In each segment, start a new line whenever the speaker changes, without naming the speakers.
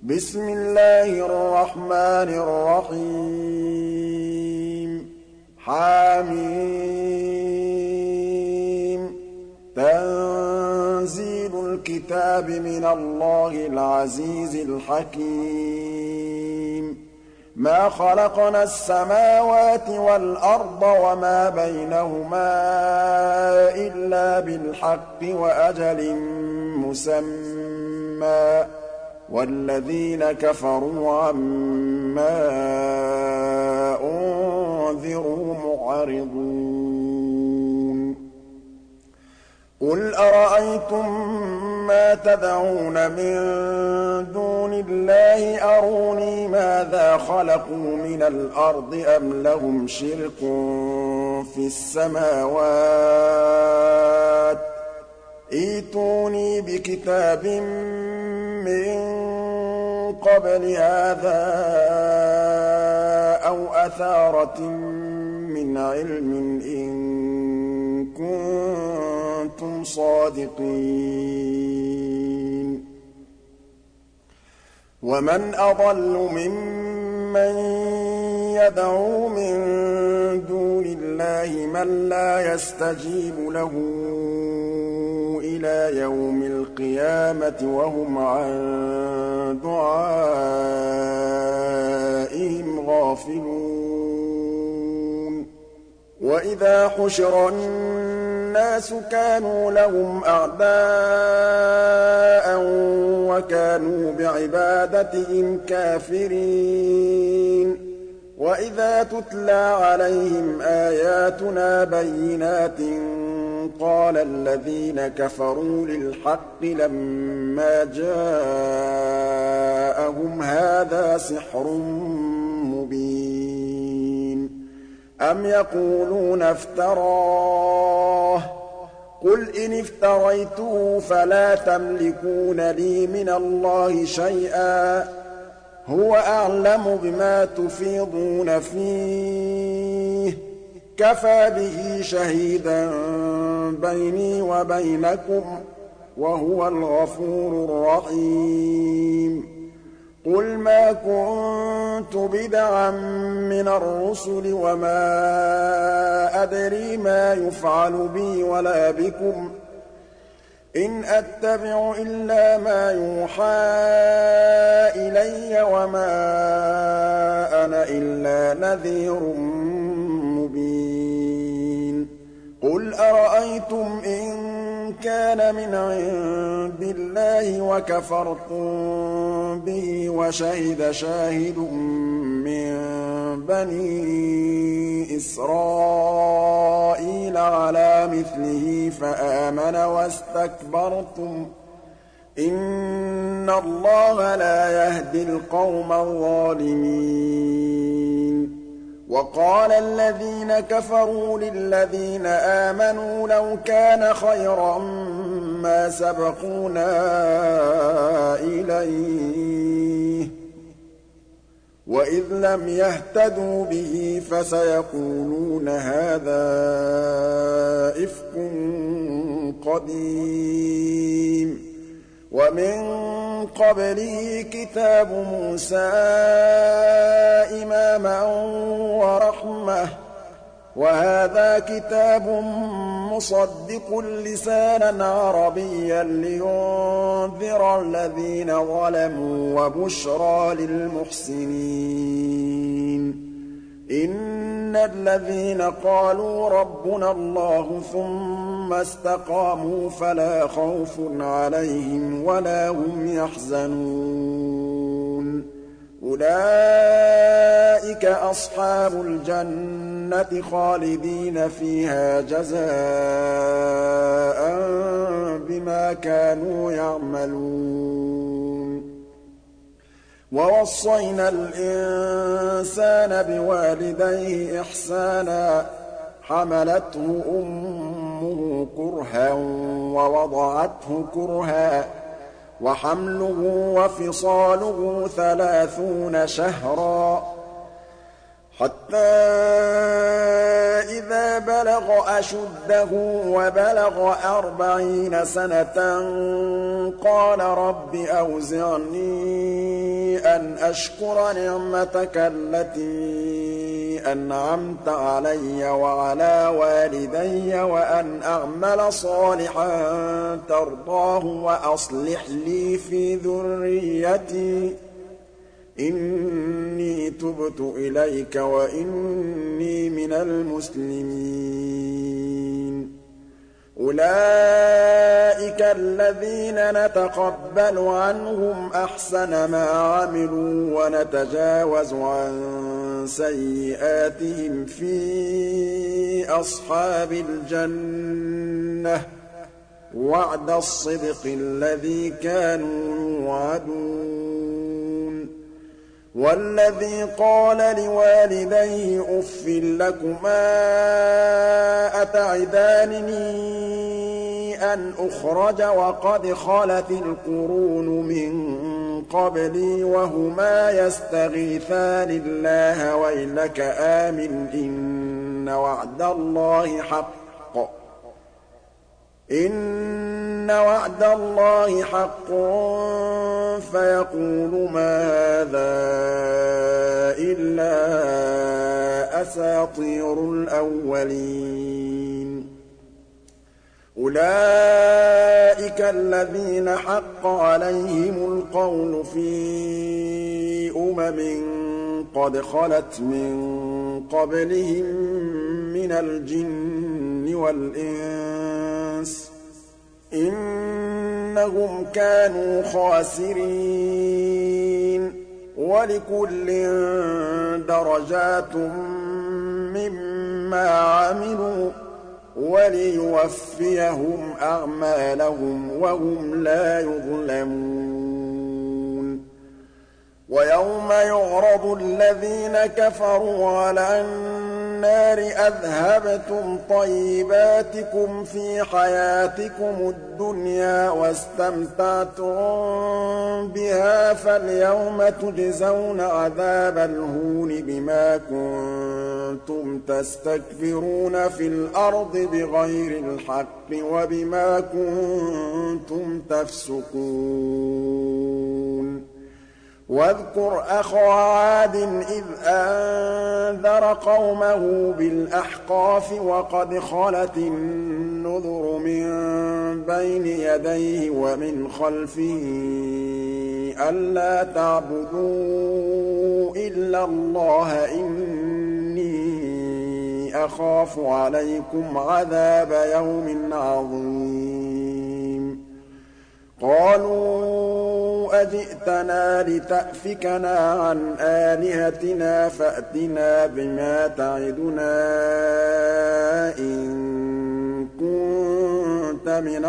بسم الله الرحمن الرحيم حم تنزيل الكتاب من الله العزيز الحكيم ما خلقنا السماوات والأرض وما بينهما إلا بالحق وأجل مسمى والذين كفروا عما أنذروا معرضون قل أرأيتم ما تدعون من دون الله أروني ماذا خلقوا من الأرض أم لهم شرك في السماوات ائتوني بكتاب من قبل هذا أو أثارة من علم إن كنتم صادقين ومن أضل ممن يدعو من دون الله من لا يستجيب له إلى يوم القيامة وهم عن دعائهم غافلون وإذا حشر الناس كانوا لهم أعداء وكانوا بعبادتهم كافرين وإذا تتلى عليهم آياتنا بينات قال الذين كفروا للحق لما جاءهم هذا سحر مبين أم يقولون افتراه قل إن افتريته فلا تملكون لي من الله شيئا هو أعلم بما تفيضون فيه كفى به شهيدا بيني وبينكم وهو الغفور الرحيم قل ما كنت بدعا من الرسل وما أدري ما يفعل بي ولا بكم إن أتبع إلا ما يوحى إلي وما أنا إلا نذير مبين قل أرأيتم إن كان من عند الله وكفرتم به وشهد شاهد من بني إسرائيل على مثله فآمن واستكبرتم إن الله لا يهدي القوم الظالمين وقال الذين كفروا للذين آمنوا لو كان خيرا ما سبقونا إليه وإذ لم يهتدوا به فسيقولون هذا إفك قديم ومن قبله كتاب موسى إماما ورحمة وهذا كتاب مصدق لسانا عربيا لينذر الذين ظلموا وبشرى للمحسنين إن الذين قالوا ربنا الله ثم استقاموا فلا خوف عليهم ولا هم يحزنون أولئك أصحاب الجنة خالدين فيها جزاء بما كانوا يعملون ووصينا الإنسان بوالديه إحسانا حملته أمه كرها ووضعته كرها وحمله وفصاله 30 شهرا حتى إذا بلغ أشده وبلغ 40 سنة قال رب أوزعني أن أشكر نعمتك التي أنعمت علي وعلى والدي وأن أعمل صالحا ترضاه وأصلح لي في ذريتي إني تبت إليك وإني من المسلمين. أولئك الذين نتقبل عنهم أحسن ما عملوا ونتجاوز عن سيئاتهم في أصحاب الجنة وعد الصدق الذي كانوا يوعدون. والذي قال لوالديه أف لكما أتعدانني أن أخرج وقد خلت القرون من قبلي وهما يستغيثان الله ويلك آمن إن وعد الله حق حق فيقول ما هذا إلا أساطير الأولين. أولئك الذين حق عليهم القول في قد خلت من قبلهم من الجن والإنس إنهم كانوا خاسرين. ولكل درجات مما عملوا وليوفيهم أعمالهم وهم لا يظلمون. ويوم يعرض الذين كفروا على النار أذهبتم طيباتكم في حياتكم الدنيا واستمتعتم بها فاليوم تجزون عذاب الهون بما كنتم تستكبرون في الأرض بغير الحق وبما كنتم تفسقون. واذكر أخا عاد إذ أنذر قومه بالأحقاف وقد خلت النذر من بين يديه ومن خلفه ألا تعبدوا إلا الله إني أخاف عليكم عذاب يوم عظيم. قالوا أجئتنا لتأفكنا عن آلهتنا فأتنا بما تعدنا إن كنت من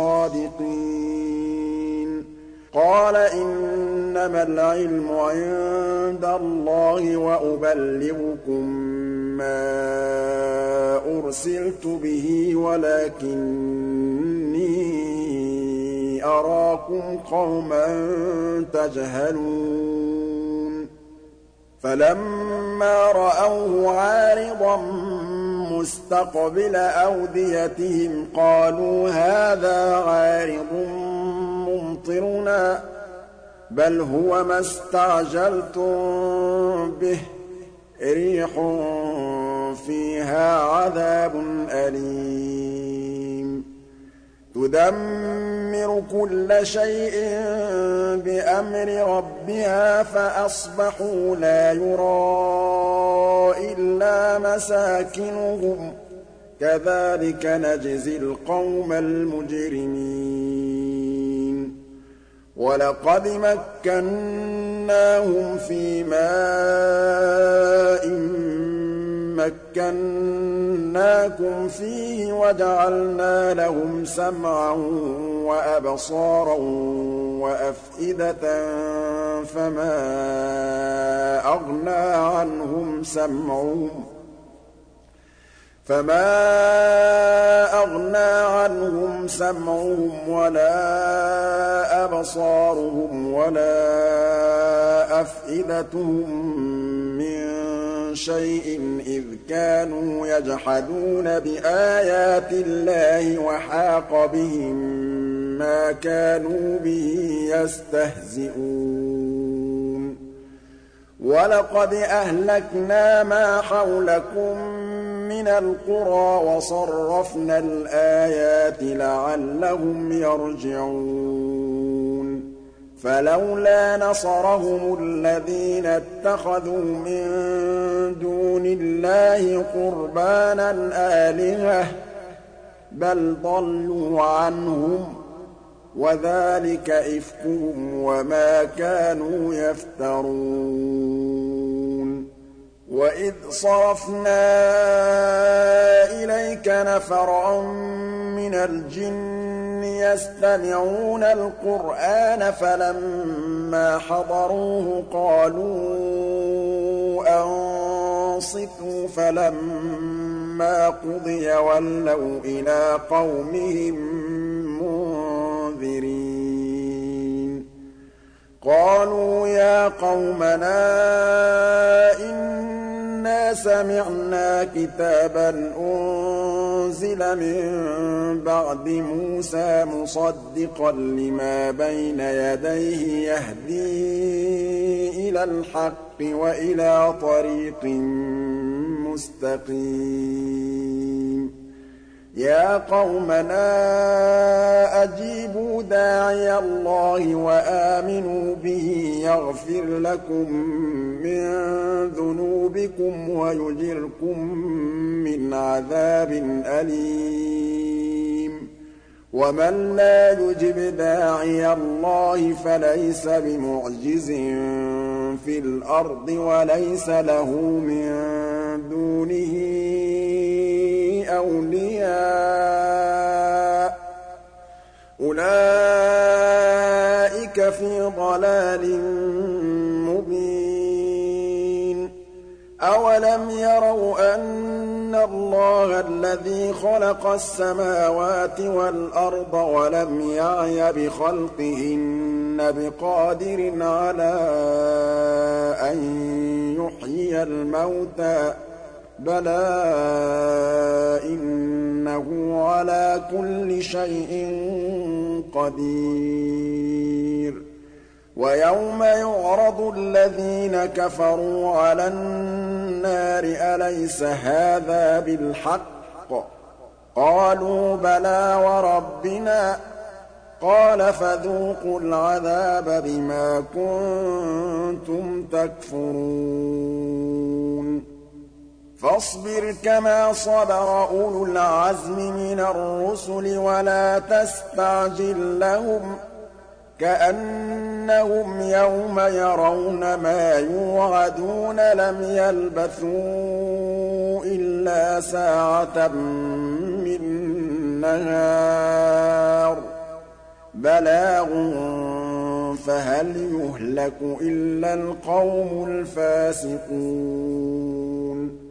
الصادقين. قال إنما العلم عند الله وأبلغكم ما أرسلت به ولكني أراكم قوما تجهلون. فلما رأوه عارضا مستقبل أوديتهم قالوا هذا عارض ممطرنا بل هو ما استعجلتم به ريح فيها عذاب أليم تدمر كل شيء بأمر ربها فأصبحوا لا يرى إلا مساكنهم كذلك نجزي القوم المجرمين. ولقد مكناهم في ماء مكناكم فيه وجعلنا لهم سمعا وأبصارا وأفئدة فما أغنى عنهم سمعهم ولا أبصارهم ولا أفئدتهم من شيء إذ كانوا يجحدون بآيات الله وحاق بهم ما كانوا به يستهزئون. وَلَقَدْ أَهْلَكْنَا مَا حَوْلَكُم مِّنَ الْقُرَىٰ وَصَرَّفْنَا الْآيَاتِ لَعَلَّهُمْ يَرْجِعُونَ فَلَوْلَا نَصَرَهُمُ الَّذِينَ اتَّخَذُوا مِن دُونِ اللَّهِ قُرْبَانًا آلِهَةً بَلْ ضَلُّوا عَنْهُمْ وَذَٰلِكَ إِفْكُهُمْ وَمَا كَانُوا يَفْتَرُونَ وَإِذْ صَرَفْنَا إِلَيْكَ نَفَرًا مِّنَ الْجِنِّ يَسْتَمِعُونَ الْقُرْآنَ فَلَمَّا حَضَرُوهُ قَالُوا أَنصِتُوا فَلَمَّا قُضِيَ وَلَّوْا إِلَىٰ قَوْمِهِم مُّنذِرِينَ قَالُوا يَا قَوْمَنَا إِنَّا سَمِعْنَا كِتَابًا أُنزِلَ مِن بَعْدِ مُوسَىٰ مُصَدِّقًا لِّمَا بَيْنَ يَدَيْهِ يَهْدِي إِلَى الْحَقِّ وَإِلَىٰ طَرِيقٍ مُّسْتَقِيمٍ يَا قَوْمَنَا أَجِيبُوا دَاعِيَ اللَّهِ وَآمِنُوا بِهِ يَغْفِرْ لَكُم مِّن ذُنُوبِكُمْ وَيُجِرْكُم مِّنْ عَذَابٍ أَلِيمٍ وَمَن لَّا يُجِبْ دَاعِيَ اللَّهِ فَلَيْسَ بِمُعْجِزٍ فِي الْأَرْضِ وَلَيْسَ لَهُ مِن دُونِهِ أَوْلِيَاءُ أُولَٰئِكَ فِي ضَلَالٍ مُّبِينٍ أَوَلَمْ يَرَوْا أَنَّ اللَّهَ الَّذِي خَلَقَ السَّمَاوَاتِ وَالْأَرْضَ وَلَمْ يَعْيَ بِخَلْقِهِنَّ بِقَادِرٍ عَلَىٰ أَن يُحْيِيَ الْمَوْتَىٰ ۚ بَلَىٰ إِنَّهُ عَلَىٰ كُلِّ شَيْءٍ قَدِيرٌ وَيَوْمَ يُعْرَضُ الَّذِينَ كَفَرُوا عَلَى النَّارِ أَلَيْسَ هَٰذَا بِالْحَقِّ ۖ قَالُوا بَلَىٰ وَرَبِّنَا ۚ قَالَ فَذُوقُوا الْعَذَابَ بِمَا كُنتُمْ تَكْفُرُونَ فَاصْبِرْ كَمَا صَبَرَ أُولُو الْعَزْمِ مِنَ الرُّسُلِ وَلَا تَسْتَعْجِل لَّهُمْ ۚ كَأَنَّهُمْ يَوْمَ يَرَوْنَ مَا يُوعَدُونَ لَمْ يَلْبَثُوا إِلَّا سَاعَةً مِّن نَّهَارٍ بَلَاغٌ فَهَلْ يُهْلَكُ إِلَّا الْقَوْمُ الْفَاسِقُونَ